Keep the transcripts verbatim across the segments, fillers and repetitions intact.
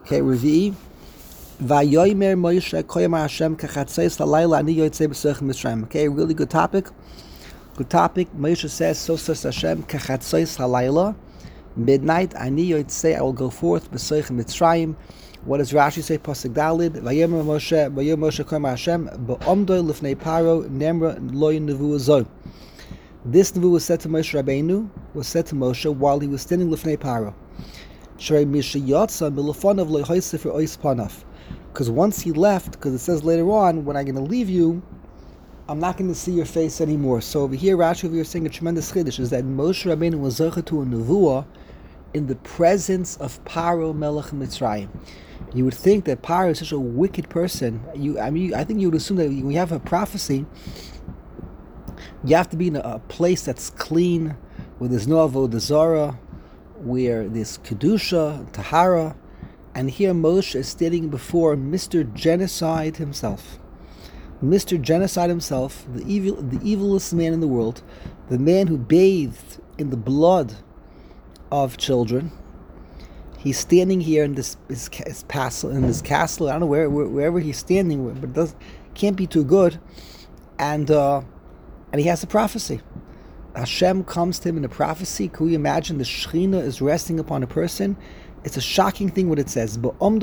Okay, Revi. Vayomer Moshe Koyam Hashem Kachatzos Halayla Ani Yotzei B'Seichim Mitzrayim. Okay, really good topic. Good topic. Moshe says, "So says Hashem Kachatzos Halayla, midnight Ani Yotzei, I will go forth B'Seichim Mitzrayim." What does Rashi say? Pasuk Dalid. Vayomer Moshe Vayomer Moshe Koyam Hashem Ba'omdoi Lifnei Paro Nemra Loy Nevuah Zoi. This nevuah was said to Moshe Rabbeinu, was said to Moshe while he was standing Lifnei Paro. Because once he left, because it says later on, when I'm going to leave you, I'm not going to see your face anymore. So over here, Rashi over here is saying a tremendous chiddush, is that Moshe Rabbeinu was zocheh to a nevuah in the presence of Paro Melech Mitzrayim. You would think that Paro is such a wicked person. You, I mean, I think you would assume that when you have a prophecy, you have to be in a, a place that's clean, where there's no avodah zarah, where there's kedusha, tahara, and here Moshe is standing before Mister Genocide himself. Mister Genocide himself, the evil, the evilest man in the world, the man who bathed in the blood of children. He's standing here in this his, his castle, in this castle. I don't know where, where wherever he's standing, but it does can't be too good. And uh, and he has a prophecy. Hashem comes to him in a prophecy. Can we imagine the Shekhinah is resting upon a person? It's a shocking thing what it says. Because when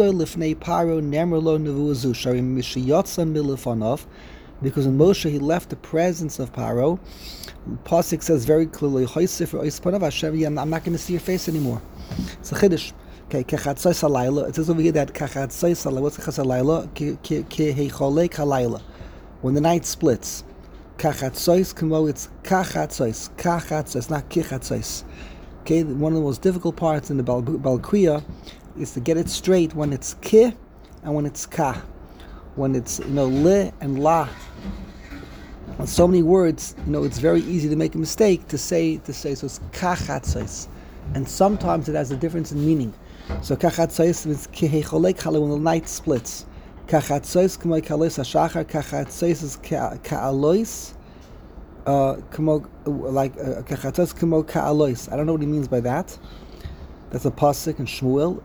Moshe he left the presence of Paro, Pasuk says very clearly, I'm not going to see your face anymore. It's a chiddush. Okay, kechatzos halayla. It says over here that kechatzos halayla. What's kechatzos halayla? When the night splits. Kachatzos, kamo, it's kachatzos, kachatzos, not kichatzos. Okay, one of the most difficult parts in the Bal- Balkriya is to get it straight when it's ki and when it's ka. When it's, you know, le and la. On so many words, you know, it's very easy to make a mistake to say, to say, so it's kachatzos. And sometimes it has a difference in meaning. So kachatzos means kihecholek chale, when the night splits. Kachatzos k'mo ka'alois hashachar. Kachatzos is ka'alois, uh, k'mo, like kachatzos k'mo ka'alois. I don't know what he means by that. That's a pasuk in Shmuel.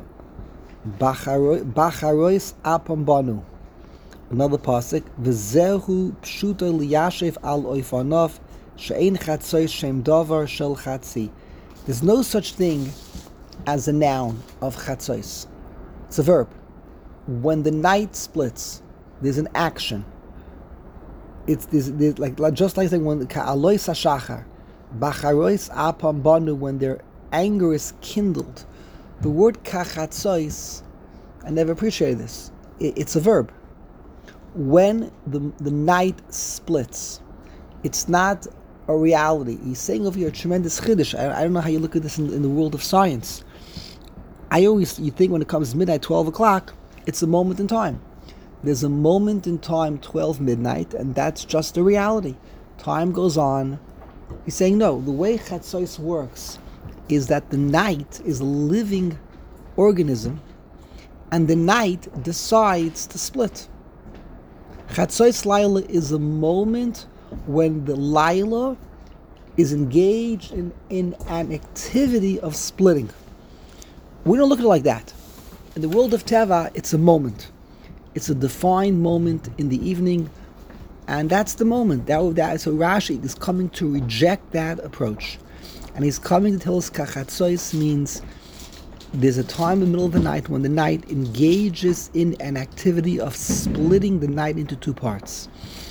Bacharois apam banu. Another pasuk. V'zehu pshuto liyashev al oifanov she'ein chatzos shem davar shel chatzi. There's no such thing as a noun of chatzos. It's a verb. When the night splits, there's an action. It's there's, there's like just like when ka'alois hashachar, bacharois apam banu, when their anger is kindled. The word kachatzos, I never appreciated this. It, it's a verb. When the the night splits, it's not a reality. He's saying over here a tremendous chiddush. I, I don't know how you look at this in, in the world of science. I always you think when it comes midnight, twelve o'clock. It's a moment in time. There's a moment in time, twelve midnight, and that's just a reality. Time goes on. He's saying no. The way Chatzos works is that the night is a living organism, and the night decides to split. Chatzos Laila is a moment when the Laila is engaged in, in an activity of splitting. We don't look at it like that. In the world of Teva, it's a moment. It's a defined moment in the evening, and that's the moment. That, that so Rashi is coming to reject that approach, and he's coming to tell us kachatzos means there's a time in the middle of the night when the night engages in an activity of splitting the night into two parts.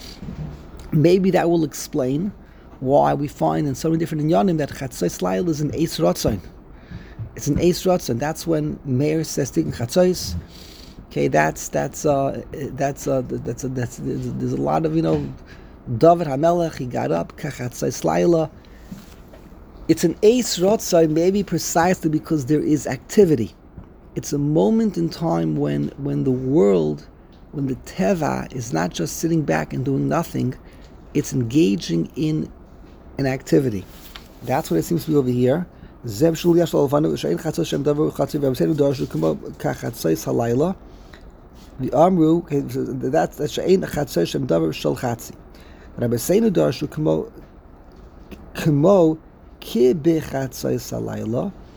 Maybe that will explain why we find in so many different inyanim that chatzos lail is an eis ratzon. It's an eis ratzon. That's when Meir says tikkun chatzos. Okay, that's that's uh that's uh that's a, that's there's a lot of, you know, David HaMelech, he got up kachatzos laila. It's an eis ratzon, maybe precisely because there is activity. It's a moment in time when when the world, when the teva is not just sitting back and doing nothing, it's engaging in an activity. That's what it seems to be over here. Zeb shul yashal alvanu shein chatzos shem davar chatzi v'amseinu darshu k'mo kachatzos halayla. The amru that's that's shein chatzos shem davar shel chatzi. Rabbi Seinu darshu k'mo k'mo ki bechatzos halayla.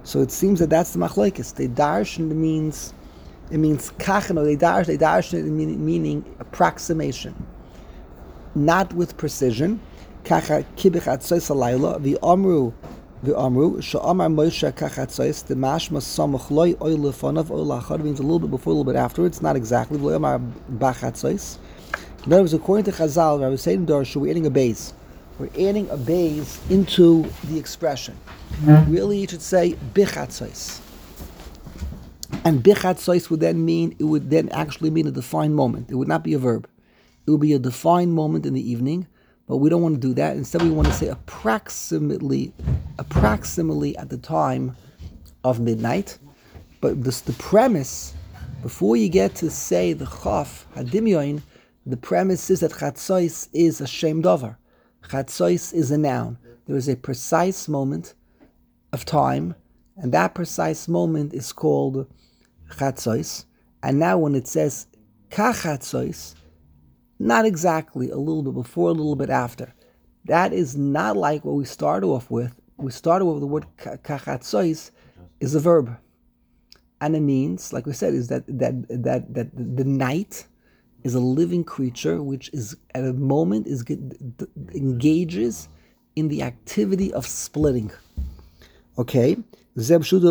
So it seems that that's the machlokes. They darshan means, it means kachan, or they darshan, they darshan meaning, meaning approximation, not with precision. Kacha kibichatzois alayla v'amru v'amru she'amar Moshe kachatzois the mashma samach loy oy lefanav oy lachad means a little bit before, a little bit afterwards. Not exactly. V'amar bachatzois. In other words, according to Chazal, I was saying Darshu, we're adding a base. We're adding a base into the expression. Really, you should say bichatzois. And bichatzois would then mean, it would then actually mean a defined moment. It would not be a verb. It would be a defined moment in the evening, but we don't want to do that. Instead, we want to say approximately, approximately at the time of midnight. But this, the premise, before you get to say the chaf hadimyoin, the premise is that chatzos is a shem davar. Chatzos is a noun. There is a precise moment of time, and that precise moment is called chatzos. And now when it says kachatzos, not exactly, a little bit before, a little bit after. That is not like what we started off with. We started with the word kachatzos is a verb. And it means, like we said, is that that that that the night is a living creature which is at a moment is engages in the activity of splitting. Okay? We add the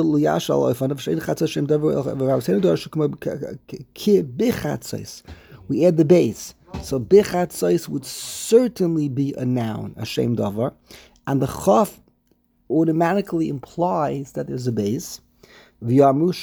base. So bichatzois would certainly be a noun, a shem davar, and the chaf automatically implies that there's a base. It's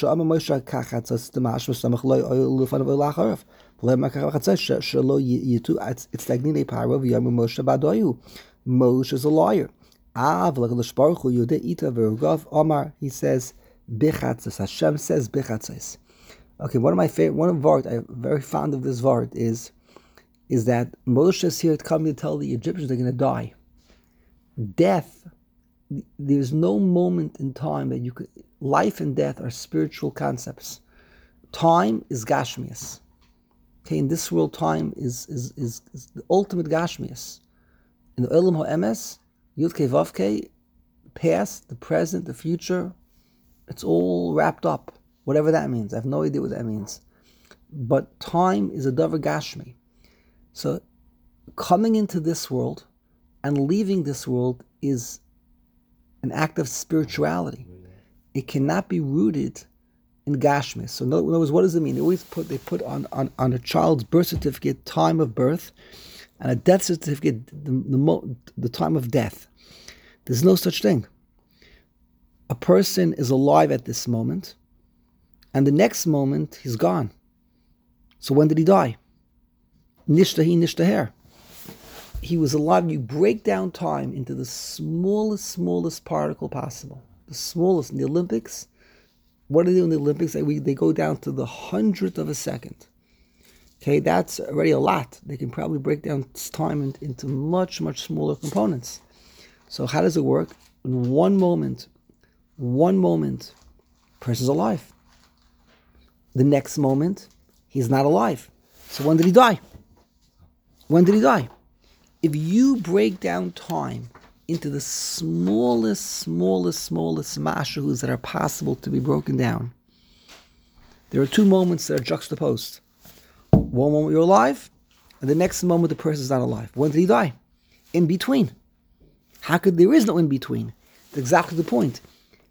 Tagnine Parva v'yamu Moshe badoyu. Moshe is a liar. Ah, v'lakadosh baruch hu yodei ita v'rugav Omar. He says bichatzos. Hashem says bichatzos. Okay, one of my favorite, one of Vart, I'm very fond of this Vart is, is that Moshe is here to come to tell the Egyptians they're going to die. Death. There's no moment in time that you could. Life and death are spiritual concepts. Time is gashmias. Okay, in this world, time is is is, is the ultimate gashmias. In the Olam HaEmes, Yud Kei Vav Kei, past, the present, the future, it's all wrapped up. Whatever that means, I have no idea what that means. But time is a davar gashmi. So, coming into this world and leaving this world is an act of spirituality. It cannot be rooted in gashmis. So in other words, what does it mean? They always put they put on, on, on a child's birth certificate time of birth, and a death certificate the, the, the time of death. There's no such thing. A person is alive at this moment, and the next moment he's gone. So when did he die? Nishtahi nishtaher. He was alive. You break down time into the smallest, smallest particle possible. The smallest in the Olympics. What do they do in the Olympics? They, we, they go down to the hundredth of a second. Okay, that's already a lot. They can probably break down time in, into much, much smaller components. So how does it work? In one moment, one moment, person's alive. The next moment, he's not alive. So when did he die? When did he die? If you break down time into the smallest, smallest, smallest mashahus that are possible to be broken down, there are two moments that are juxtaposed. One moment you're alive, and the next moment the person is not alive. When did he die? In between. How could there is no in between? That's exactly the point.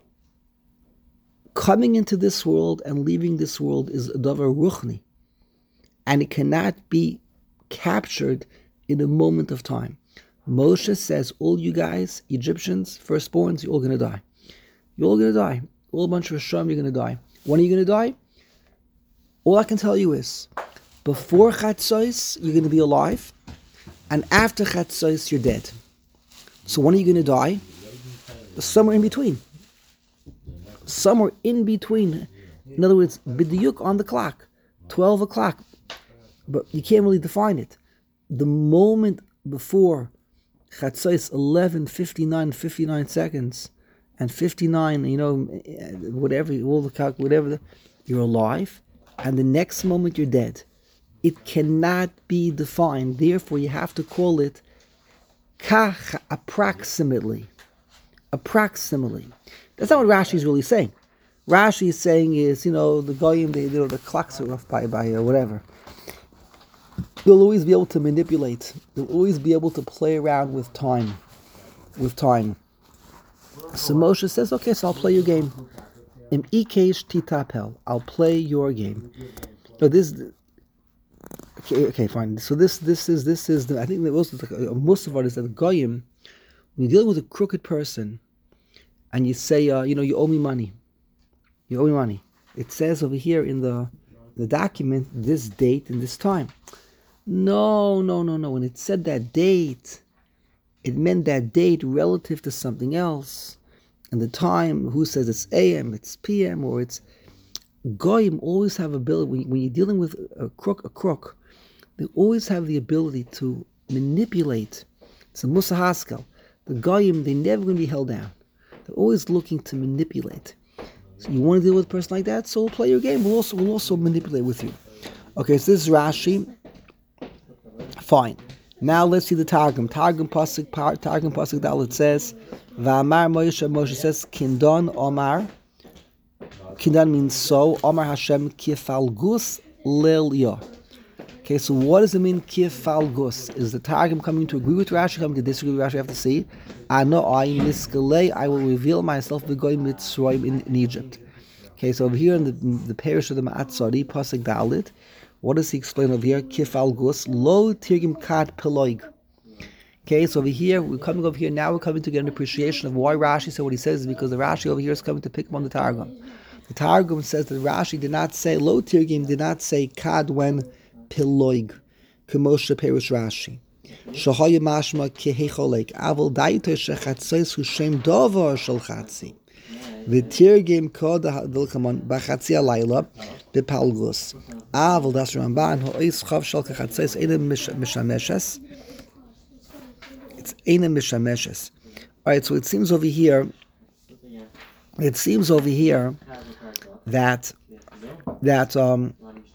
Coming into this world and leaving this world is a davar ruchni, and it cannot be captured in a moment of time. Moshe says, all you guys, Egyptians, firstborns, you're all going to die. You're all going to die. All a bunch of Hashem, you're going to die. When are you going to die? All I can tell you is, before Chatzos, you're going to be alive, and after Chatzos, you're dead. So when are you going to die? Somewhere in between. Somewhere in between. In other words, b'diyuk on the clock, twelve o'clock. But you can't really define it. The moment before Chatzos, eleven fifty-nine, fifty-nine seconds, and fifty-nine, you know, whatever, all the calc, whatever, the, you're alive, and the next moment you're dead. It cannot be defined. Therefore, you have to call it kach, approximately. Approximately. That's not what Rashi is really saying. Rashi is saying is, you know, the goyim, they, you know, the clocks are off by by or whatever. They'll always be able to manipulate. They'll always be able to play around with time, with time. So Moshe says, okay, so I'll play your game. Im ikesh titapel, I'll play your game. No, this. Okay, okay, fine. So this, this is, this is. The, I think that most of the, most of it is that the goyim, when you're dealing with a crooked person, and you say, uh, you know, you owe me money. You owe me money. It says over here in the the document this date and this time. No, no, no, no. When it said that date, it meant that date relative to something else. And the time, who says it's A M, it's P M, or it's goyim always have ability. When, when you're dealing with a crook, a crook, they always have the ability to manipulate. It's a Musa Haskell. The goyim, they're never going to be held down. They're always looking to manipulate. So you want to deal with a person like that, so we'll play your game. We'll also we'll also manipulate with you. Okay, so this is Rashi. Fine. Now let's see the Targum. Targum pasuk Targum pasuk Dalet says, "Va'amar Moshe." Moshe says, "Kindon Omar." Kindon means so. Omar Hashem kifalgus lil yo. Okay, so what does it mean kifalgus? Is the Targum coming to agree with Rashi? Coming to disagree with Rashi? You have to see. Ano I miskalei. I will reveal myself b'goy Mitzrayim in, in Egypt. Okay, so over here in the the parish of the Ma'atzari pasuk Dalet. What does he explain over here? Kifalgus lo tirgim kad peloig. Okay, so over here, we're coming over here, now we're coming to get an appreciation of why Rashi said what he says, is because the Rashi over here is coming to pick up on the Targum. The Targum says that Rashi did not say, lo tirgim did not say kad when peloig, kemoshe perush Rashi. Shahoye mashma kehecholek, avol daito shechatzos hu shem dovar shel chatzi. V'tirgim kod ha'dilkamon b'chatzi alayla b'palgus. Avol das Ramban ho'is chav shel kachatzos enem mishameshes. It's enem mishameshes. All right, so it seems over here. It seems over here that that um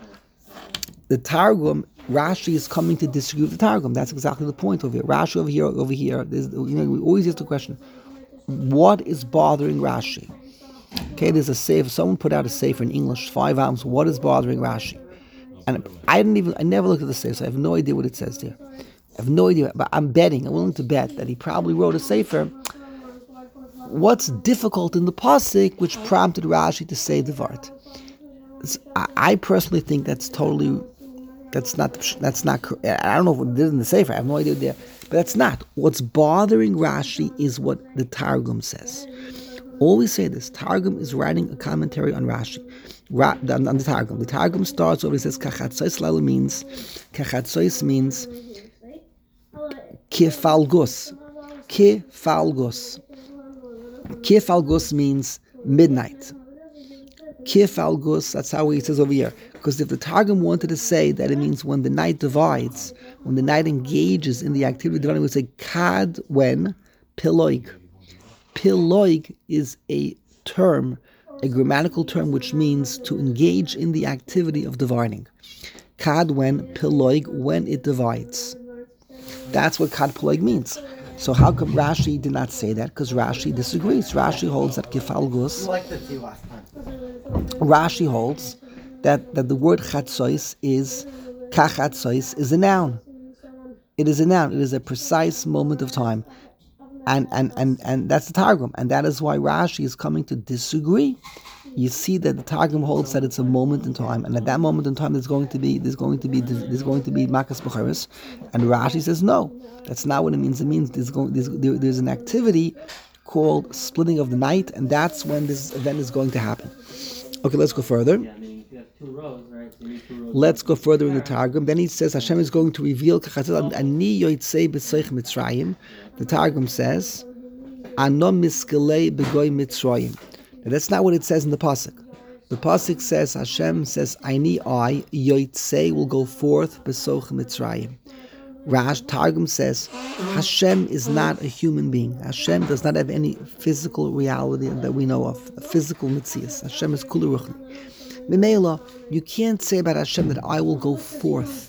the Targum, Rashi is coming to disagree with the Targum. That's exactly the point over here. Rashi over here, over here. You know, we always ask the question: what is bothering Rashi? Okay, there's a sefer. Someone put out a sefer in English, five volumes. What is bothering Rashi? And I didn't even. I never looked at the sefer, so I have no idea what it says there. I have no idea, but I'm betting. I'm willing to bet that he probably wrote a sefer. What's difficult in the pasuk which prompted Rashi to say the vart? I, I personally think that's totally. That's not. That's not. I don't know what it is in the sefer. I have no idea there, but that's not. What's bothering Rashi is what the Targum says. Always say this. Targum is writing a commentary on Rashi, Ra, on, on the Targum. The Targum starts over. It says kachatzois lala means kachatzois means kifalgus, kifalgus, kifalgus means midnight. Kifalgus. That's how he says over here. Because if the Targum wanted to say that it means when the night divides, when the night engages in the activity of dividing, we would say kad when piloig. Piloig is a term, a grammatical term, which means to engage in the activity of dividing. Kad when piloig, when it divides. That's what kad piloig means. So how come Rashi did not say that? Because Rashi disagrees. Rashi holds that kifalgus. Rashi holds that, that the word chatzois is kachatzois is a noun. It is a noun. It is a precise moment of time. And, and and and that's the Targum, and that is why Rashi is coming to disagree. You see that the Targum holds that it's a moment in time, and at that moment in time, there's going to be there's going to be there's going to be makas b'charis, and Rashi says no, that's not what it means. It means there's going there's, there, there's an activity called splitting of the night, and that's when this event is going to happen. Okay, let's go further. Let's go further in the Targum. Then he says Hashem is going to reveal ani yotzei b'seich Mitzrayim. The Targum says anom miskelei b'goy Mitzrayim. Now that's not what it says in the pasuk. The pasuk says Hashem says ani I yotzei will go forth b'soch Mitzrayim. Rash Targum says Hashem is not a human being. Hashem does not have any physical reality that we know of, a physical mitzias. Hashem is kulu ruchni. Mimela, you can't say about Hashem that I will go forth.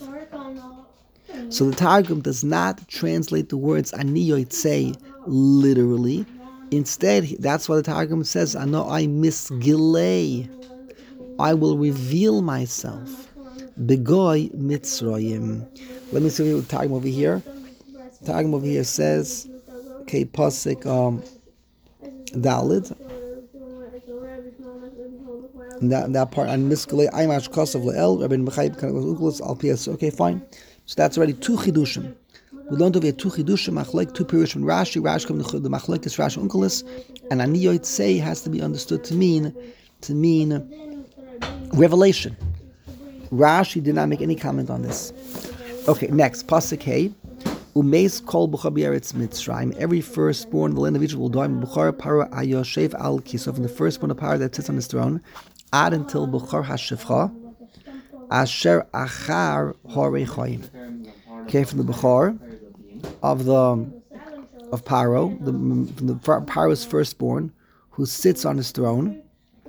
So the Targum does not translate the words ani yotzei literally. Instead, that's why the Targum says, "Ano I misgilei, I will reveal myself." Begoy Mitzrayim. Let me see what the Targum over here. The Targum over here says, "Okay, pasuk um, Dalid." And that, that part on misgilei, Aymash Kosav Le'el, Rabbi Mechayim Kanakos Al P S. Okay, fine. So that's already two chidushim. We learned over here two chidushim, machlek, two pirushim Rashi. Rashi comes the machlek is Rashi Unkelis, and Aniyot say has to be understood to mean to mean revelation. Rashi did not make any comment on this. Okay, next pasuk Hey. Umeis kol b'char b'eretz Mitzrayim. Every firstborn of the land of Egypt will die. B'char para ayoshev al kiso. From the firstborn of Paro that sits on his throne, ad until b'char hashivcha, asher achar horei chayim. Okay, from the b'char of the of Paro, the from the Paro's firstborn, who sits on his throne.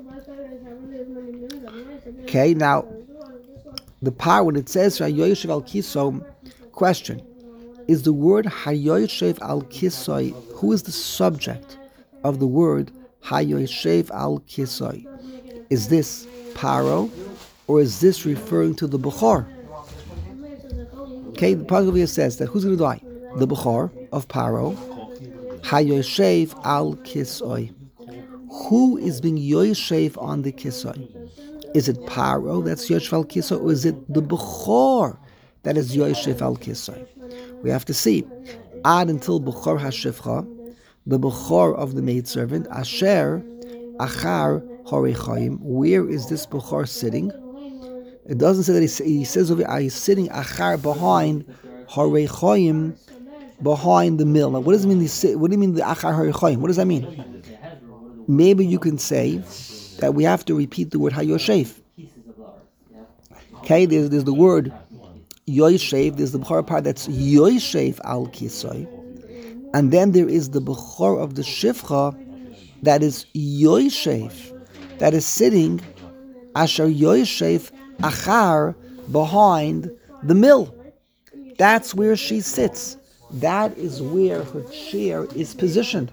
Okay, now the Paro, when it says ayoshev al kiso, question. Is the word Hayoshev al Kisoi, who is the subject of the word Hayoshev al Kisoi? Is this Paro, or is this referring to the Bechor? Okay, the Pasuk says that who's going to die? The Bechor of Paro, Hayoshev al Kisoi. Who is being Yoshev on the Kisoi? Is it Paro that's Yoshev al Kisoi, or is it the Bechor that is Yoshev al Kisoi? We have to see. Ad until Bechor Hashivcha, the Bechor of the maidservant, Asher Achar Horei Chayim. Where is this Bechor sitting? It doesn't say that he, he says over here, he's sitting Achar behind Horei Chayim, behind the mill. Now, what does it mean? What do you mean the Achar Horei Chayim? What does that mean? Maybe you can say that we have to repeat the word Hayoshev. Okay, there's, there's the word Yoshev, there's the Bechor part that's Yoshev al Kisoi, and then there is the Bechor of the Shivcha that is Yoshev, that is sitting Asher Yoshev Achar, behind the mill. That's where she sits. That is where her chair is positioned.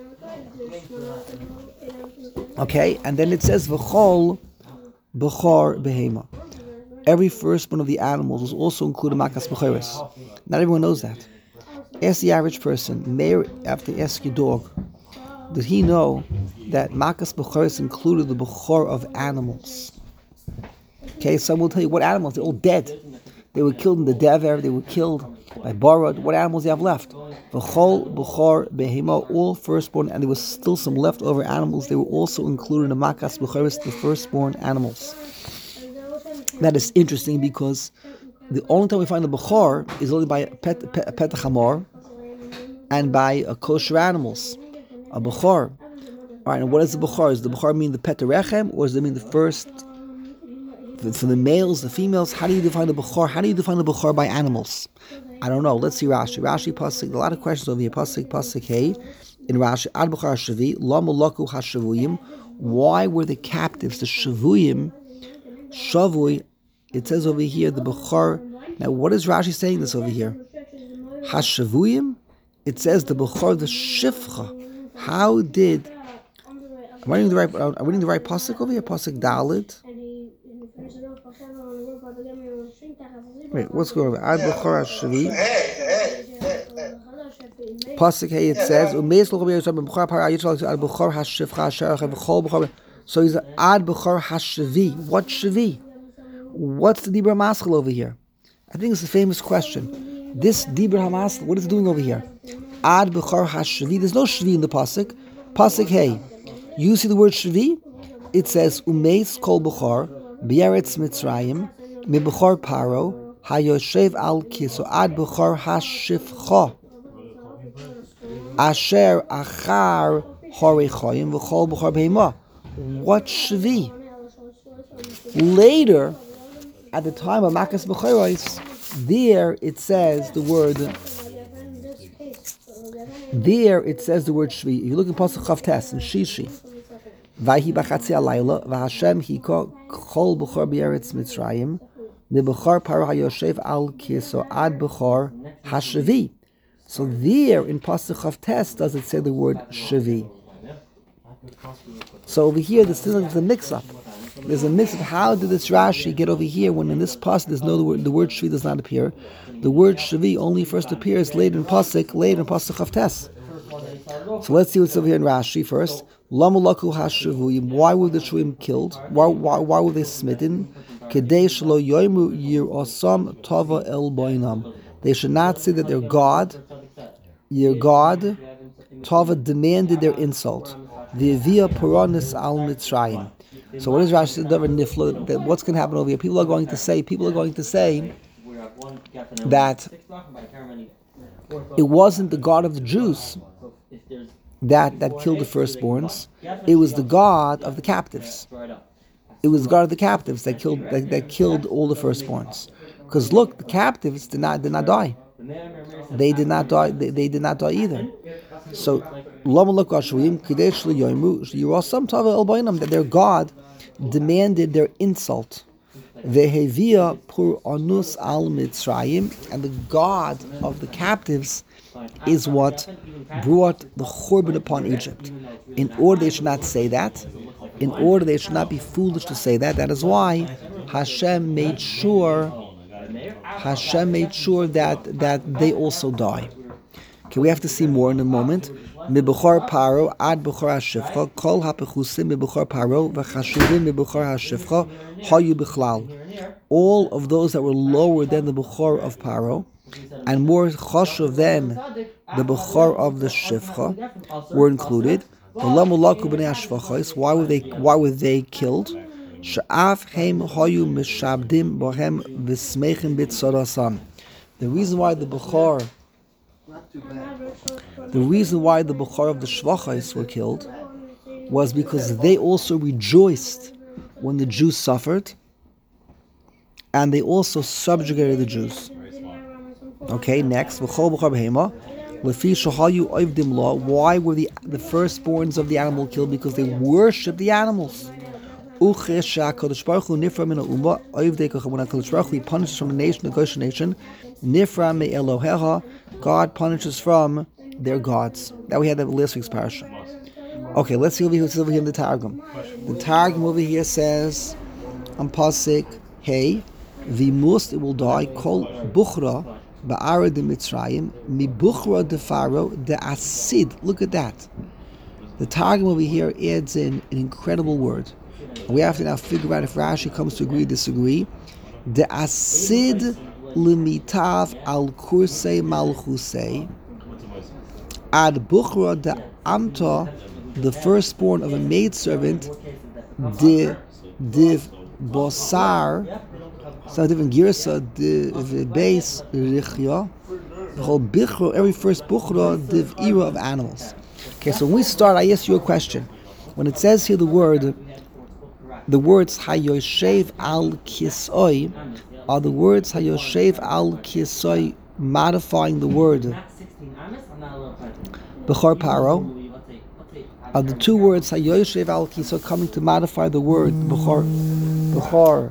Okay, and then it says V'chol Bechor Behema. Every firstborn of the animals was also included Makas Bechoros. Not everyone knows that. Ask the average person, may after ask your dog, did he know that Makas Bechoros included the Bechor of animals? Okay, some will tell you, what animals? They're all dead. They were killed in the Dever, they were killed by Barad. What animals do you have left? V'chol Bechor Behema, all firstborn, and there was still some leftover animals. They were also included in the Makas Bechoros, the firstborn animals. That is interesting because the only time we find the Bechor is only by a pet, pet, a pet chamor and by a kosher animals. A Bechor. Alright, and what is the Bechor? Does the Bechor mean the pet rechem, or does it mean the first, for the males, the females? How do you define the Bechor? How do you define the Bechor by animals? I don't know. Let's see Rashi. Rashi, Pasuk, a lot of questions over here. Pasuk, Pasuk, hey. In Rashi, Ad Bechor HaShavi, Lama Laku HaShavuyim. Why were the captives, the Shavuyim, Shavui, it says over here, the Bechor. Now, what is Rashi saying this over here? Hashavuyim? It says the Bechor, the Shifcha. How did... Am I reading the right, am I reading the right Pasuk over here? Pasuk Dalit? Wait, what's going on? Ad Bechor HaShavi. Pasuk Hey, it says, so he's Ad Bechor HaShavi. What Shavi? What's the Dibra Maskal over here? I think it's a famous question. This Dibra Hamaskal, what is it doing over here? Ad Bechor HaShavi. There's no Shavi in the Pasuk. Pasuk Hey. You see the word Shavi? It says, Umeis Kol Bechor, B'eretz Mitzrayim, Mi Bechor Paro, Hayoshev al Kiso, Ad Bechor HaShivcha, Asher Achar Horei Chayim, V'chol Bechor Behema. What Shavi? Later, at the time of Makas Bechoros, there it says the word. There it says the word Shvi. If you look in Pasuk Chavtes in Shishi, Vayhi b'chatzi alayla v'Hashem hiko chol b'chor b'eretz Mitzrayim mi'b'chor Paro hayoshev al kiso ad b'chor hashavi. So there in Pasuk Chavtes does it say the word Shavi. So over here, there's a mix-up. There's a mix-up. How did this Rashi get over here when in this pasuk there's no the word, the word Shvi does not appear? The word Shvi only first appears later in pasuk, later in pasuk Chavtes. So let's see what's over here in Rashi first. Lama laku hashavuyim. Why were the Shvuim killed? Why, why, why were they smitten? Kedei shelo yoimu yirosam tava el boinam. They should not say that their God, your God, Tava demanded their insult. V'yavia puranis al mitzrayim. So what is Rashi Nifla? That what's going to happen over here? People are going to say. People are going to say that it wasn't the God of the Jews that that killed the firstborns. It was the God of the captives. It was the God of the captives that killed that, that killed all the firstborns. Because look, the captives did not did not die. They did not die. They, they did not die either. So, that their God demanded their insult. Vehevia pur onus al mitzrayim, and the God of the captives is what brought the churban upon Egypt. In order they should not say that, in order they should not be foolish to say that, that is why Hashem made sure Hashem made sure that, that they also die. Okay, we have to see more in a moment. Mibuchar paro ad buchar hashifcha kol hapechusim mibuchar paro v'chashuvim mibuchar hashifcha hayu bichlal. All of those that were lower than the buchar of paro and more chashuv than the buchar of the shifcha were included. Why were they? Why were they killed? The reason why the buchar The reason why the Bukhar of the Shvachais were killed was because they also rejoiced when the Jews suffered, and they also subjugated the Jews. Okay, next, why were the, the firstborns of the animal killed? Because they worshipped the animals. When HaKadosh Baruch Hu punishes from a nation, a Goshen nation, Nifra me Eloheha, God punishes from their gods. That we had that last week's parasha. Okay, let's see over here, what's over here in the Targum. The Targum over here says, on Pasik, hey, Vimust, it will die, Kol Buchra, Ba'ara de Mitzrayim, Mi Buchra de Pharaoh, de Asid. Look at that. The Targum over here adds in an incredible word. We have to now figure out if Rashi comes to agree or disagree. De Asid Limitav al kursei malchusei ad buchra de amta, the firstborn of a maidservant, de div bosar, so different girsa, de base richya, the whole bichra, every first buchra, div era of animals. Okay, so when we start, I ask you a question. When it says here the word, the words hayoshev al kisoi, are the words Hayoshev al Kisoi modifying the word Bechor Paro? Are the two words Hayoshev al Kisoi coming to modify the word Bechor Bechor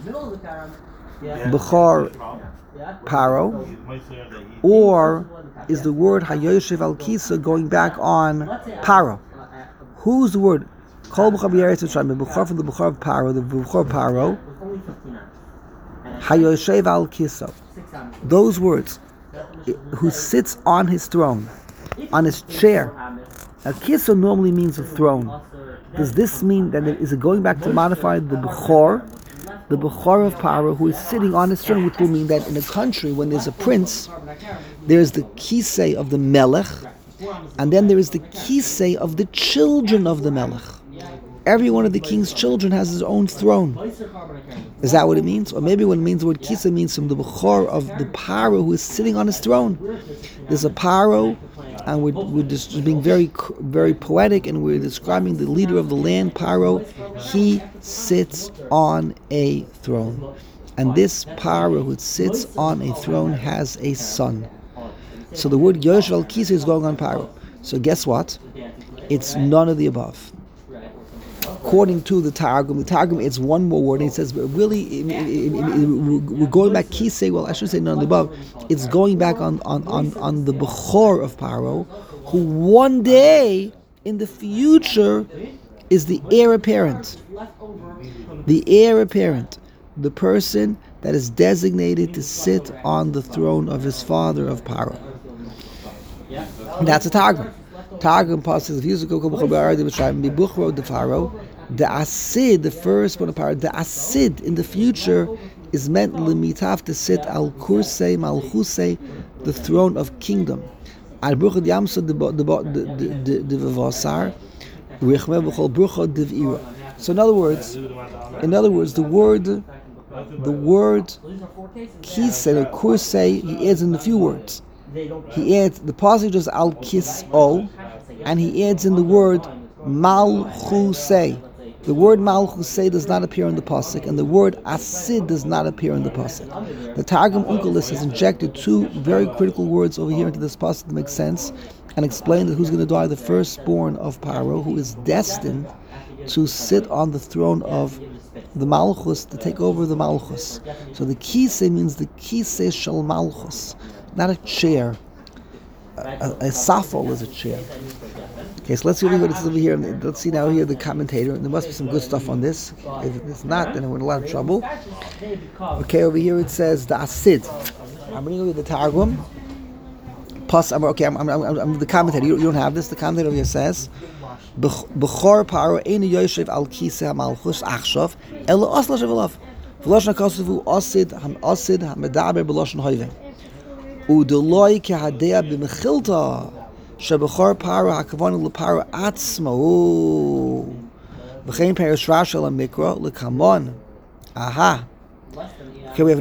Bechor Paro? Or is the word Hayoshev al Kisoi going back on Paro? Who's the word? Kol Bechor B'Yeretz Mitzrayim, the Bechor from the Bechor of Paro, the Bechor Paro. Hayoshev al Kiso. Those words, who sits on his throne, on his chair. Now, Kiso normally means a throne. Does this mean that it, is it going back to modify the Bechor, the Bechor of Paro, who is sitting on his throne, which will mean that in a country, when there's a prince, there's the Kisei of the Melech, and then there is the Kisei of the children of the Melech. Every one of the king's children has his own throne. Is that what it means? Or maybe what it means, the word kisa means from the Bechor of the Paro who is sitting on his throne. There's a Paro, and we're, we're just being very very poetic, and we're describing the leader of the land, Paro. He sits on a throne. And this Paro who sits on a throne has a son. So the word Yosh al Kisa is going on Paro. So guess what? It's none of the above. According to the Targum, the Targum it's one more word, and it says, but really, it, it, it, it, we're going back, Kisei, well, I should say none of the above, it's going back on, on, on, on the Bechor of Paro, who one day in the future is the heir apparent. The heir apparent, the person that is designated to sit on the throne of his father of Paro. That's a Targum. Targum passes the musical the Pharaoh. The Asid, the first one of Paro, the Asid in the future is meant limitaf to sit al kursei malchusei, the throne of kingdom. Al brucha yamsa the the the the vavasar, richme b'chol brucha devira. So in other words, in other words, the word, the word kisei or kursei, he adds in a few words. He adds the passage is al kis o, and he adds in the word malchusei. The word malchusei does not appear in the pasuk, and the word asid does not appear in the pasuk. The Targum Onkelos has injected two very critical words over here into this pasuk to make sense, and explain that who's going to die, the firstborn of Paro, who is destined to sit on the throne of the Malchus, to take over the Malchus. So the kisei means the kisei shel Malchus, not a chair. A, a, a safol is a chair. Okay, so let's see what it is over here. Let's see now here the commentator. There must be some good stuff on this. If it's not, then we're in a lot of trouble. Okay, over here it says the Asid. I'm reading over the Targum. Plus, I'm okay. I'm, I'm, I'm, I'm the commentator. You, you don't have this. The commentator over here says, "Bechor Paro ein yoshev al kisei hamalchus achshav elo asla shevelav v'loshen kasavu asid ham asid hamedaber b'loshen hoyve udeloi kehadea b'mechilta." Shebechor Paro hakavon leparo atzmo v'chein perish Rashi la mikra lekamon. Aha. Okay, we have